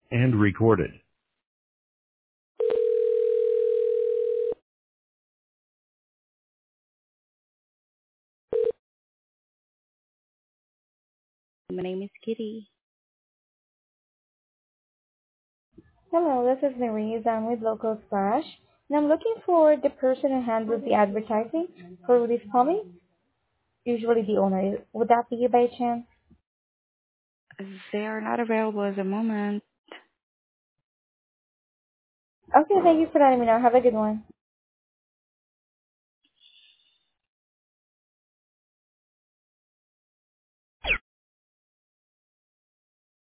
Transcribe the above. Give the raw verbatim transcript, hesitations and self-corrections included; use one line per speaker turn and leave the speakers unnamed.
and recorded.
My name is Kitty.
Hello, this is Marie. I'm with Local Splash, and I'm looking for the person who handles the advertising for this plumbing. Usually the owner. Would that be you by chance?
They are not available at the moment.
Okay, thank you for letting me know. Have a good one.